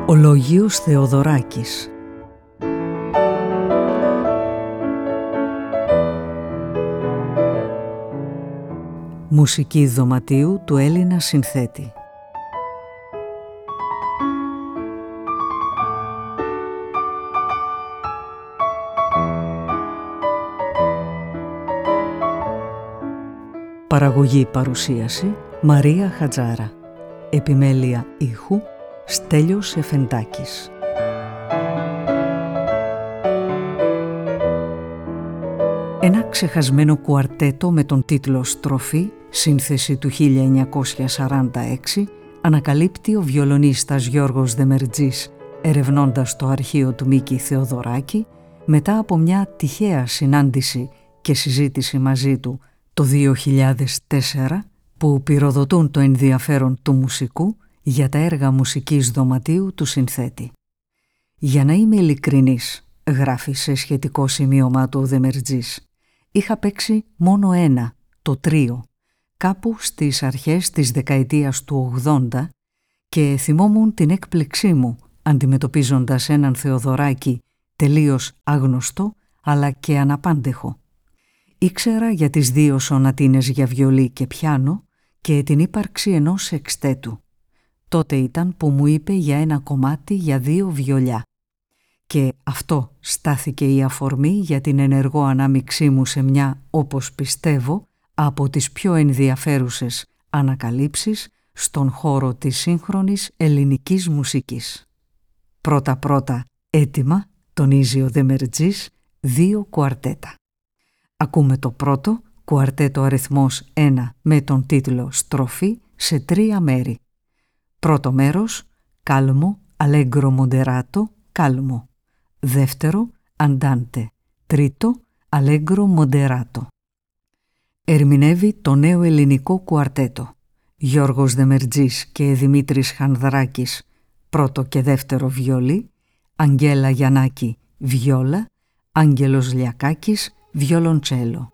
Ο Λογίος Θεοδωράκης. Μουσική δωματίου του Έλληνα συνθέτη. Παραγωγή παρουσίαση Μαρία Χατζάρα. Επιμέλεια ήχου Στέλιος Εφεντάκης. Ένα ξεχασμένο κουαρτέτο με τον τίτλο «Στροφή», σύνθεση του 1946, ανακαλύπτει ο βιολονίστας Γιώργος Δεμερτζής, ερευνώντας το αρχείο του Μίκη Θεοδωράκη, μετά από μια τυχαία συνάντηση και συζήτηση μαζί του το 2004, που πυροδοτούν το ενδιαφέρον του μουσικού για τα έργα μουσικής δωματίου του συνθέτη. «Για να είμαι ειλικρινής», γράφει σε σχετικό σημείωμα του ο Δεμερτζής, «είχα παίξει μόνο ένα, το τρίο, κάπου στις αρχές της δεκαετίας του 80 και θυμόμουν την έκπληξή μου αντιμετωπίζοντας έναν Θεοδωράκη τελείως άγνωστο αλλά και αναπάντεχο. Ήξερα για τις 2 σονατίνες για βιολί και πιάνο και την ύπαρξη ενός εξτέτου. Τότε ήταν που μου είπε για ένα κομμάτι για 2 βιολιά. Και αυτό στάθηκε η αφορμή για την ενεργό ανάμειξή μου σε μια, όπως πιστεύω, από τις πιο ενδιαφέρουσες ανακαλύψεις στον χώρο της σύγχρονης ελληνικής μουσικής. Πρώτα-πρώτα έτοιμα, τονίζει ο Δεμερτζής, 2 κουαρτέτα. Ακούμε το πρώτο, κουαρτέτο αριθμός 1 με τον τίτλο «Στροφή» σε 3 μέρη. Πρώτο μέρος, κάλμο, αλέγκρο μοντεράτο, κάλμο. Δεύτερο, αντάντε. Τρίτο, αλέγκρο μοντεράτο. Ερμηνεύει το νέο ελληνικό κουαρτέτο. Γιώργος Δεμερτζής και Δημήτρης Χανδράκης, πρώτο και δεύτερο βιολί, Αγγέλα Γιαννάκη, βιόλα, Άγγελος Λιακάκης, βιολοντσέλο.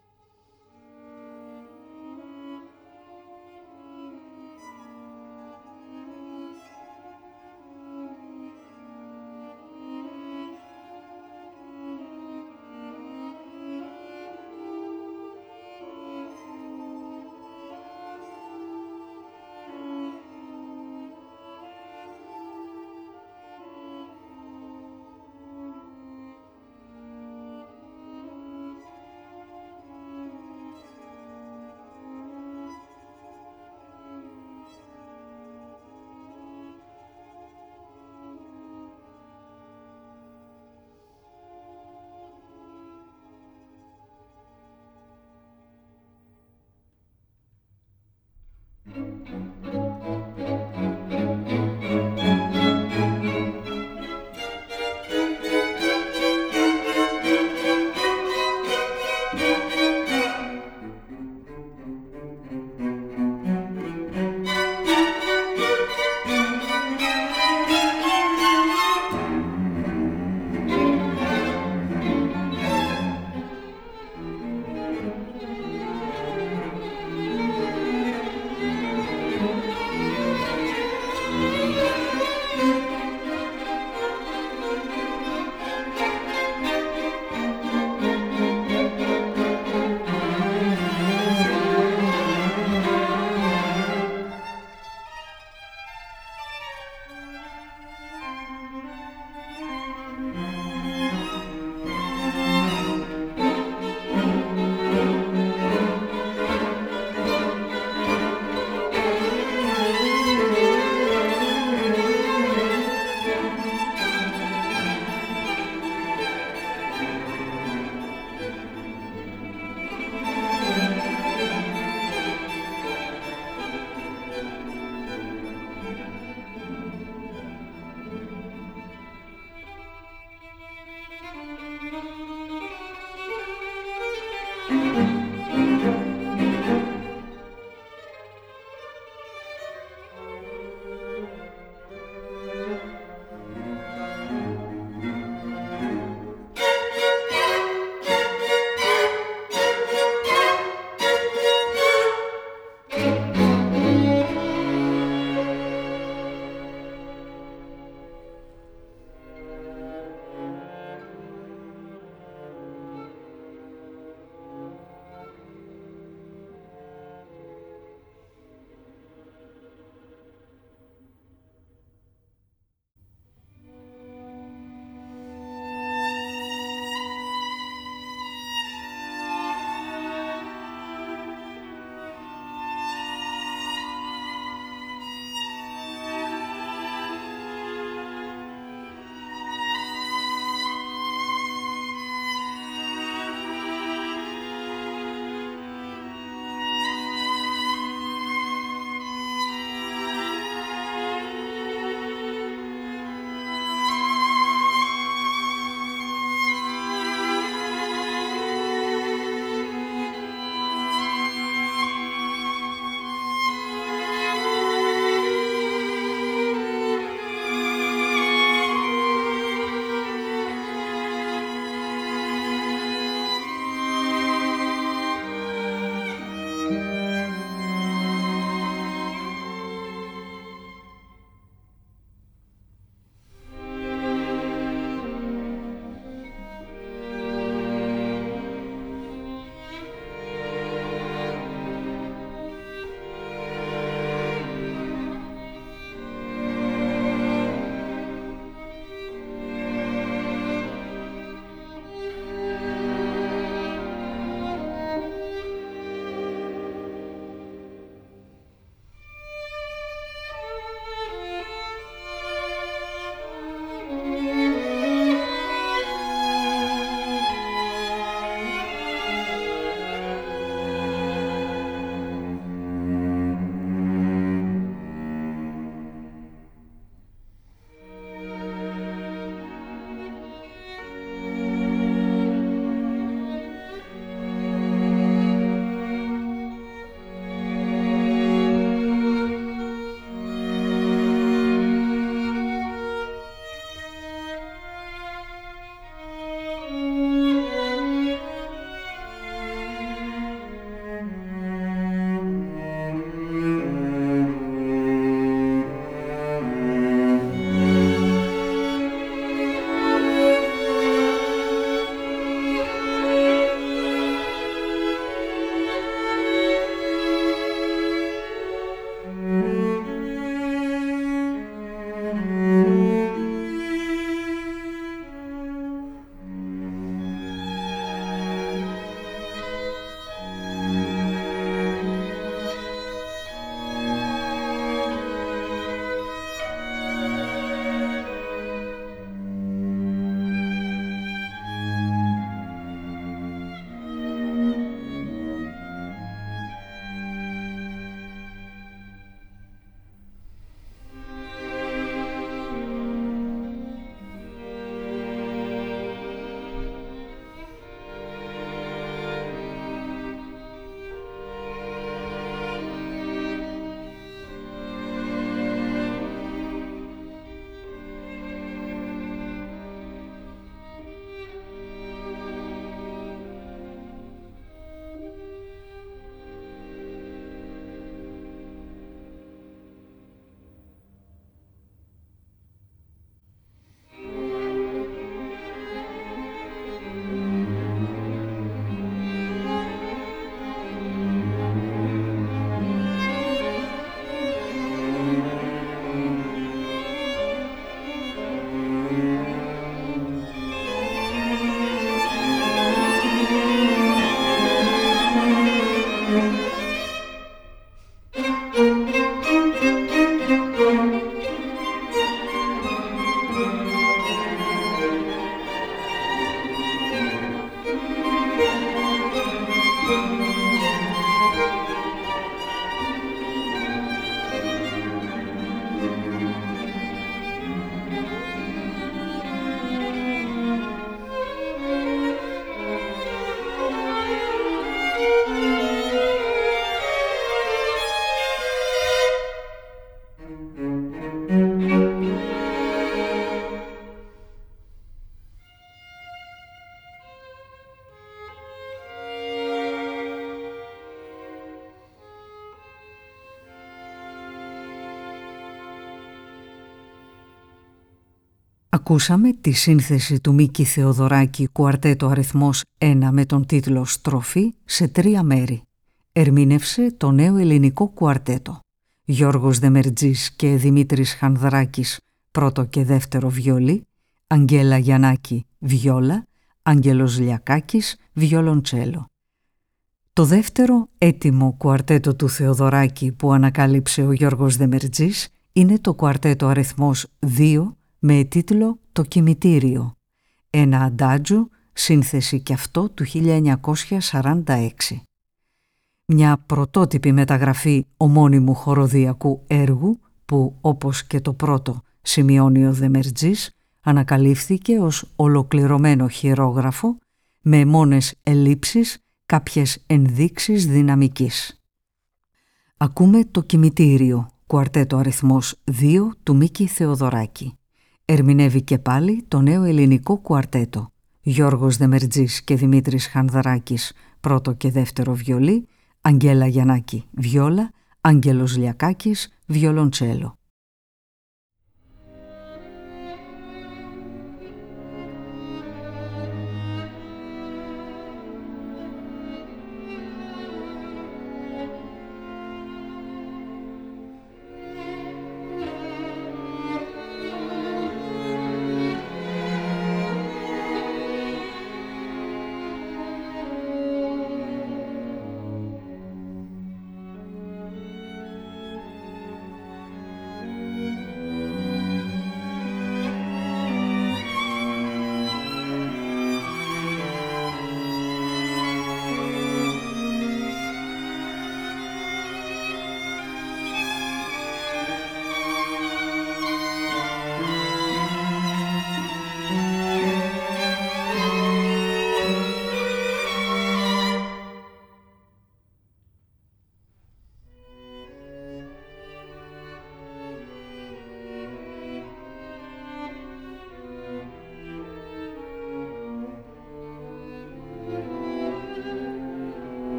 Ακούσαμε τη σύνθεση του Μίκη Θεοδωράκη κουαρτέτο αριθμός 1 με τον τίτλο «Στροφή» σε 3 μέρη. Ερμήνευσε το νέο ελληνικό κουαρτέτο. Γιώργος Δεμερτζής και Δημήτρης Χανδράκης πρώτο και δεύτερο βιολί, Αγγέλα Γιαννάκη βιόλα, Άγγελος Λιακάκης βιολοντσέλο. Το δεύτερο έτοιμο κουαρτέτο του Θεοδωράκη που ανακάλυψε ο Γιώργος Δεμερτζής είναι το κουαρτέτο αριθμός 2 με τίτλο «Το κημητήριο». Ένα αντάτζο, σύνθεση κι αυτό του 1946. Μια πρωτότυπη μεταγραφή ομώνυμου χοροδιακού έργου που, όπως και το πρώτο, σημειώνει ο Δεμερτζής, ανακαλύφθηκε ως ολοκληρωμένο χειρόγραφο με μόνες ελλείψεις, κάποιες ενδείξεις δυναμικής. Ακούμε το κημητήριο, κουαρτέτο αριθμός 2 του Μίκη Θεοδωράκη. Ερμηνεύει και πάλι το νέο ελληνικό κουαρτέτο. Γιώργος Δεμερτζής και Δημήτρης Χανδράκης πρώτο και δεύτερο βιολί, Αγγέλα Γιαννάκη βιόλα, Άγγελος Λιακάκης βιολοντσέλο.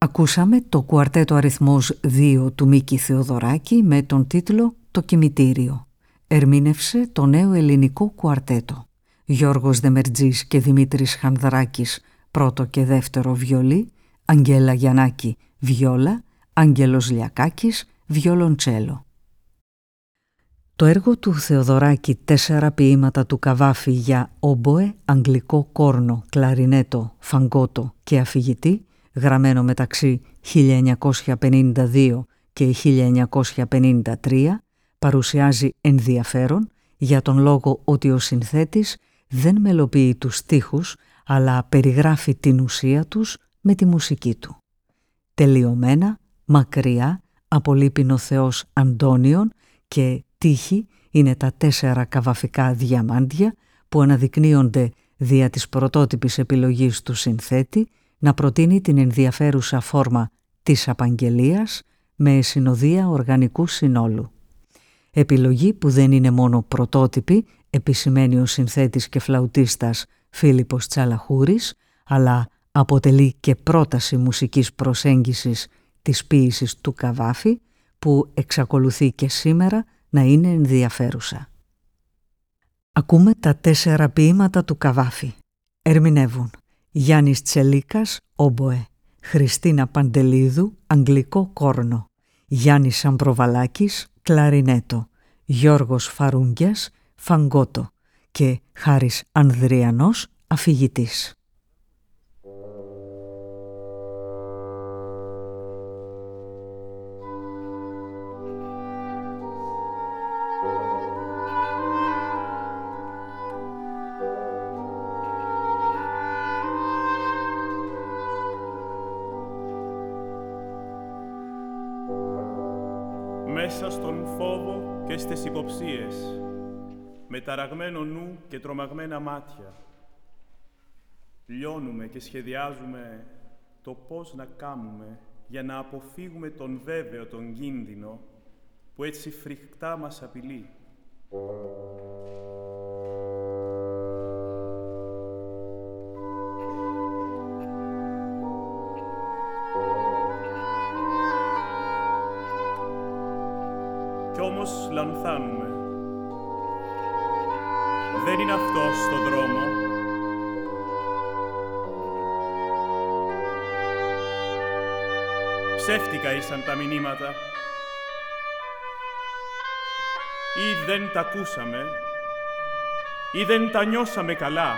Ακούσαμε το κουαρτέτο αριθμός 2 του Μίκη Θεοδωράκη με τον τίτλο «Το κημητήριο». Ερμήνευσε το νέο ελληνικό κουαρτέτο. Γιώργος Δεμερτζής και Δημήτρης Χανδράκης πρώτο και δεύτερο βιολί, Αγγέλα Γιαννάκη βιόλα, Άγγελος Λιακάκης βιολοντσέλο. Το έργο του Θεοδωράκη «4 ποίηματα του Καβάφη» για ομποέ, αγγλικό κόρνο, κλαρινέτο, φαγκότο και αφηγητή, γραμμένο μεταξύ 1952 και 1953, παρουσιάζει ενδιαφέρον για τον λόγο ότι ο συνθέτης δεν μελοποιεί τους στίχους, αλλά περιγράφει την ουσία τους με τη μουσική του. Τελειωμένα, μακριά, απολείπειν ο Θεός Αντώνιον και τύχη είναι τα 4 καβαφικά διαμάντια που αναδεικνύονται δια της πρωτότυπης επιλογής του συνθέτη να προτείνει την ενδιαφέρουσα φόρμα της απαγγελίας με συνοδεία οργανικού συνόλου. Επιλογή που δεν είναι μόνο πρωτότυπη, επισημαίνει ο συνθέτης και φλαουτίστας Φίλιππος Τσαλαχούρης, αλλά αποτελεί και πρόταση μουσικής προσέγγισης της ποίησης του Καβάφη, που εξακολουθεί και σήμερα να είναι ενδιαφέρουσα. Ακούμε τα 4 ποίηματα του Καβάφη. Ερμηνεύουν Γιάννης Τσελίκας, ομποέ, Χριστίνα Παντελίδου, αγγλικό κόρνο, Γιάννης Αμπροβαλάκης, κλαρινέτο, Γιώργος Φαρούγγιας, φαγκότο και Χάρης Ανδριανός, αφηγητής. Μέσα στον φόβο και στις υποψίες, με ταραγμένο νου και τρομαγμένα μάτια, λιώνουμε και σχεδιάζουμε το πώς να κάνουμε για να αποφύγουμε τον βέβαιο τον κίνδυνο που έτσι φρικτά μας απειλεί. Κι όμως λανθάνουμε. Δεν είναι αυτός στο δρόμο. Ψεύτικα ήσαν τα μηνύματα. Ή δεν τα ακούσαμε, ή δεν τα νιώσαμε καλά.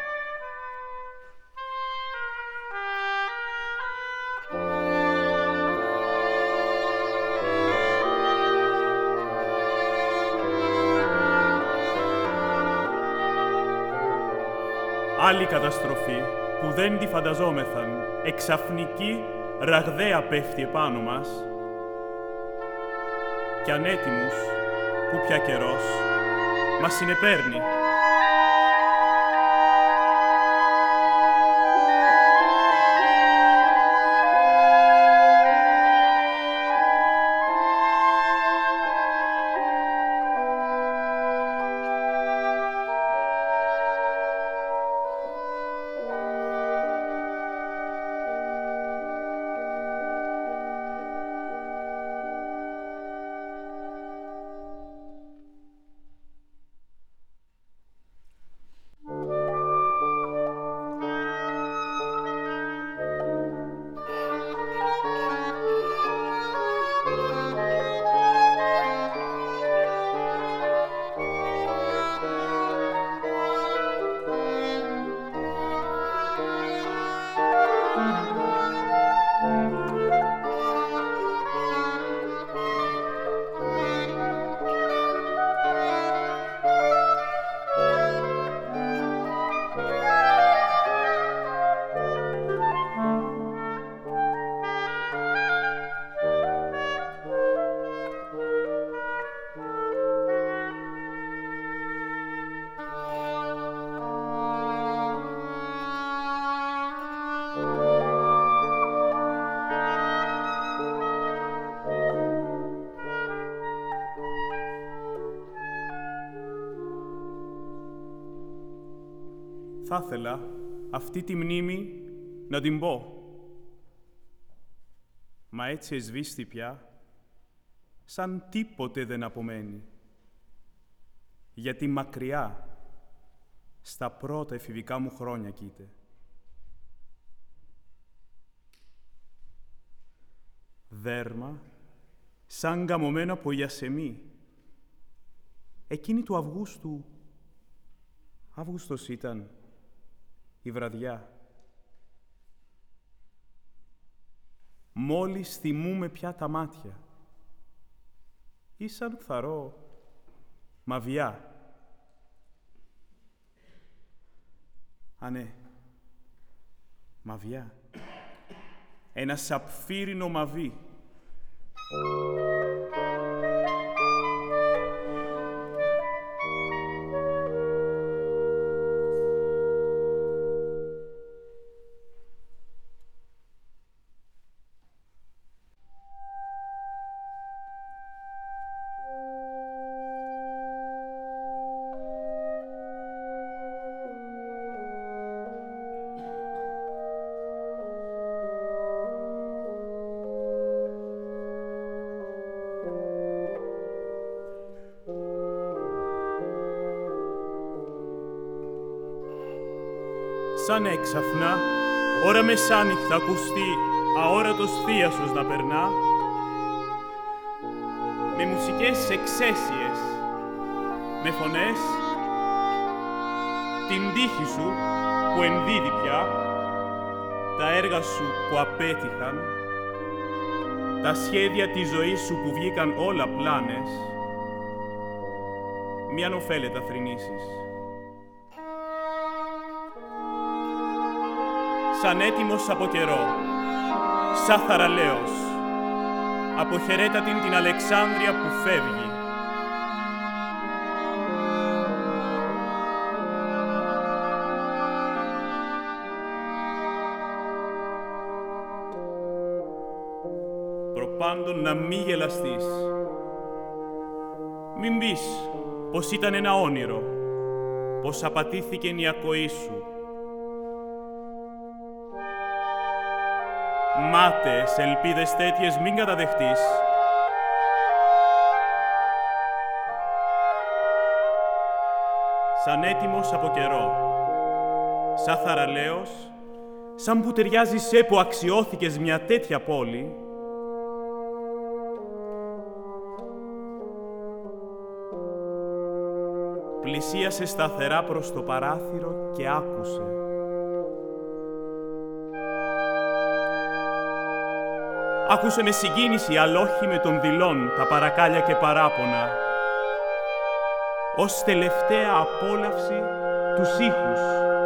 Άλλη καταστροφή που δεν τη φανταζόμεθαν, εξαφνική, ραγδαία πέφτει επάνω μας κι ανέτοιμους, που πια καιρός, μας συνεπέρνει. Θα ήθελα αυτή τη μνήμη να την πω. μα έτσι εσβήστη πια, σαν τίποτε δεν απομένει. Γιατί μακριά, στα πρώτα εφηβικά μου χρόνια κοίται. Δέρμα, σαν γαμωμένο από ιασεμί. Εκείνη του Αυγούστου, Αύγουστος ήταν, η βραδιά. Μόλις θυμούμε πια τα μάτια, ή σαν θαρώ μαβιά. Α, ναι, μαβιά. Ένα σαπφύρινο μαβί. Σαν έξαφνα, ώρα μεσάνυχτα ακουστεί αόρατος θίασος να περνά, με μουσικές εξαίσιες, με φωνές, την τύχη σου που ενδίδει πια, τα έργα σου που απέτυχαν, τα σχέδια της ζωής σου που βγήκαν όλα πλάνες, μη ανοφέλετα θρηνήσεις. Σαν έτοιμος από καιρό, σαν θαραλέος, αποχαιρέτα την Αλεξάνδρεια που φεύγει. Προπάντων να μη γελαστείς. Μην πεις πως ήταν ένα όνειρο, πως απατήθηκε η ακοή σου. Μάταιες ελπίδες τέτοιες μην καταδεχτείς. Σαν έτοιμος από καιρό, σαν θαραλέος, σαν που ταιριάζει σε που αξιώθηκες μια τέτοια πόλη, πλησίασε σταθερά προς το παράθυρο και άκουσε. Άκουσε με συγκίνηση, αλλά όχι με τον δειλόν, τα παρακάλια και παράπονα, ως τελευταία απόλαυση τους ήχους,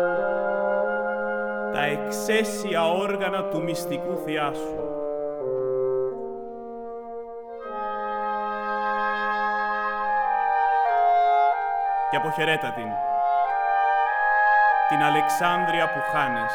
τα εξαίσια όργανα του μυστικού θειάσου. Και αποχαιρέτα την Αλεξάνδρεια που χάνεις.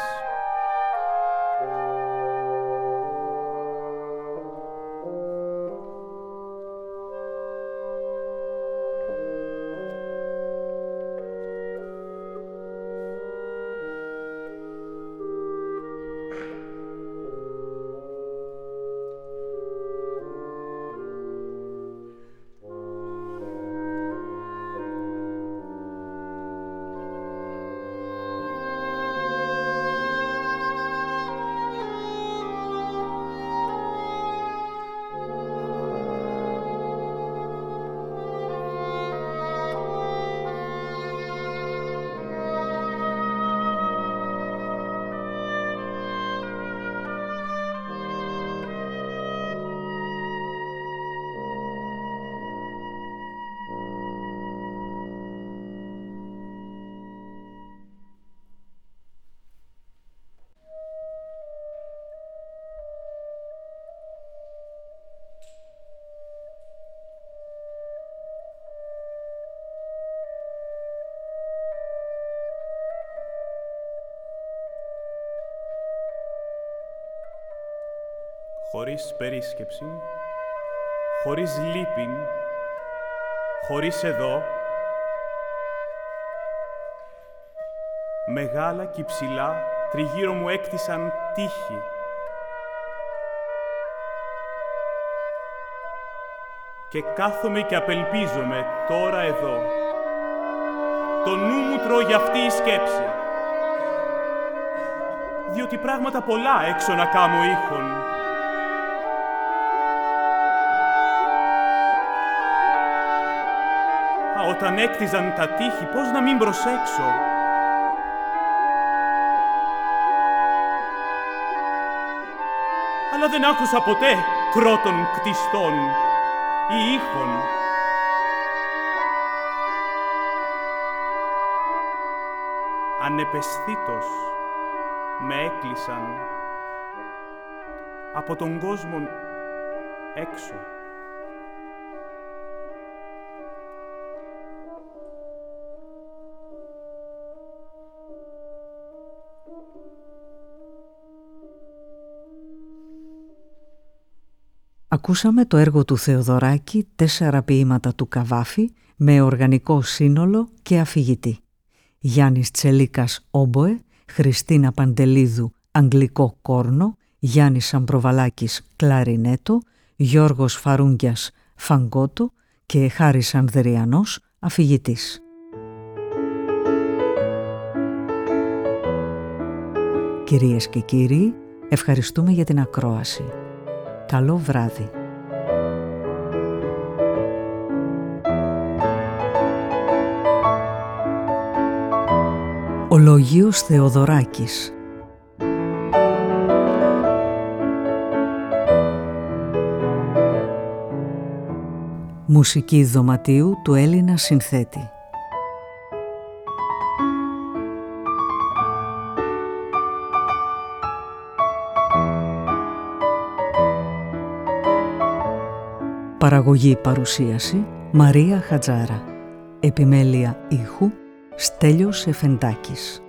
Χωρίς περίσκεψη, χωρίς λύπην, χωρίς εδώ, μεγάλα κι ψηλά τριγύρω μου έκτισαν τείχη. και κάθομαι και απελπίζομαι τώρα εδώ. Το νου μου τρώει αυτή η σκέψη, διότι πράγματα πολλά έξω να κάμω ήχον. Όταν έκτιζαν τα τείχη, πώς να μην προσέξω. Αλλά δεν άκουσα ποτέ κρότων κτιστών ή ήχων. Ανεπαισθήτως με έκλεισαν από τον κόσμο έξω. Ακούσαμε το έργο του Θεοδωράκη, 4 ποίηματα του Καβάφη, με οργανικό σύνολο και αφηγητή. Γιάννης Τσελίκας όμποε, Χριστίνα Παντελίδου αγγλικό κόρνο, Γιάννης Αμπροβαλάκης κλαρινέτο, Γιώργος Φαρούγκιας φαγκότο και Χάρης Ανδριανός αφηγητής. Κυρίες και κύριοι, ευχαριστούμε για την ακρόαση. Καλό βράδυ. Ο Λογίος Θεοδωράκης. Μουσική δωματίου του Έλληνα συνθέτη. Παραγωγή παρουσίαση Μαρία Χατζάρα. Επιμέλεια ήχου Στέλιος Εφεντάκης.